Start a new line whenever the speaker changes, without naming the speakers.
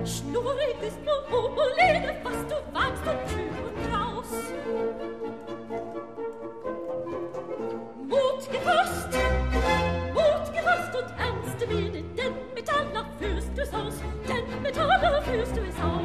Schnurrig ist nur Oberlede, was du wagst und Tür und raus. Mut gefasst und ernste Miene, denn Metaller führst du's aus, denn Metaller führst du es aus.